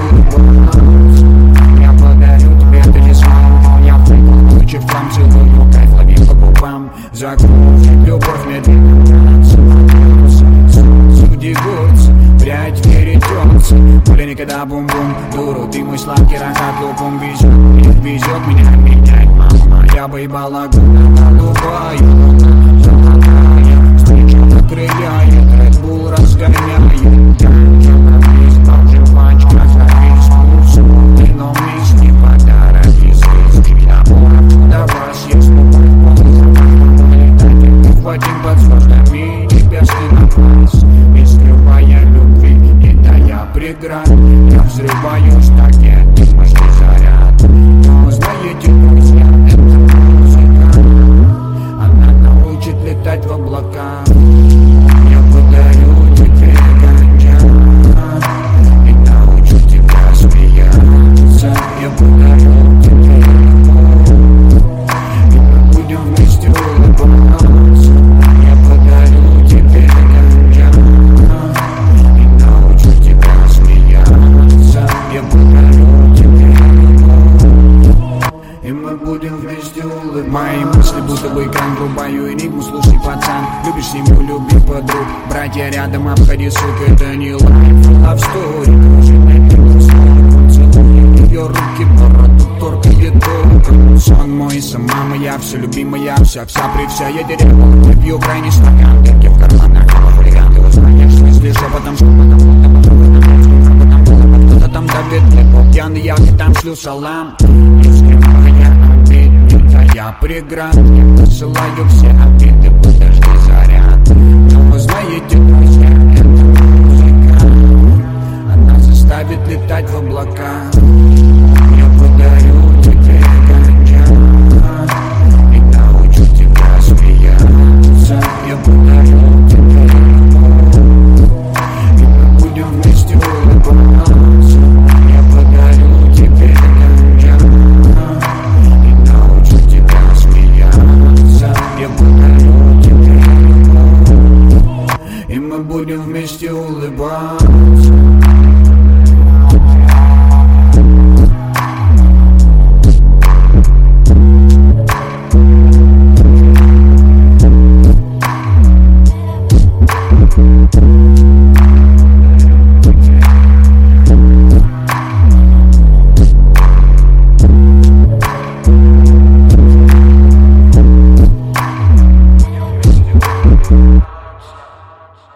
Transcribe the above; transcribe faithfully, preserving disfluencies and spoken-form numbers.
улыбаться. Я подарю тебе талисман, я выпал ночи в хлам, целую кайф, лови по губам. Закружит любовь медленно танцуется, судьи гурцы, прядь перетется. Более никогда бум-бум, дуру, ты мой сладкий рогат, луком везет, везет меня, меняет мама. Я поебала гуна, голубая луна, золотая, встреча окрыляет, Red Bull разгоняет. Ганджа на листах, жвачка за весь вкус, но мисс не подарок из виски наборов. До вас есть хватим под звездами небесный напас. Не скрывая любви, не дая преград, я взрываю штаки, мощный заряд. Но знаете, друзья, это музыка, она научит летать в облаках. Я подарю тебе ганджа и научу тебя смеяться. Я подарю тебе любовь, и мы будем вместе улыбаться. Я подарю тебе ганджа и научу тебя смеяться. Я подарю тебе любовь, и мы будем вместе улыбаться. Мои мысли будто бы экран, врубаю энигму, слушай, пацан. Любишь семью, люби подруг, братья рядом, обходи, сука, это не лайф, love story. Дружи, напил, снова целует ее руки, бороду торкает долго. Сон мой, сама моя, все любимая, вся, вся при вся. Я деревал, выпью крайний стакан, дырки в карманах, его хулиган. Ты узнаешь, если шепотом, шепотом, шепотом, кто-то там давит, легко пьяный, я там шлю салам. Не скрывая обид, не дая преград, я посылаю все обиды, подожди заряд. Но вы знаете, друзья, это музыка, она заставит летать в облаках.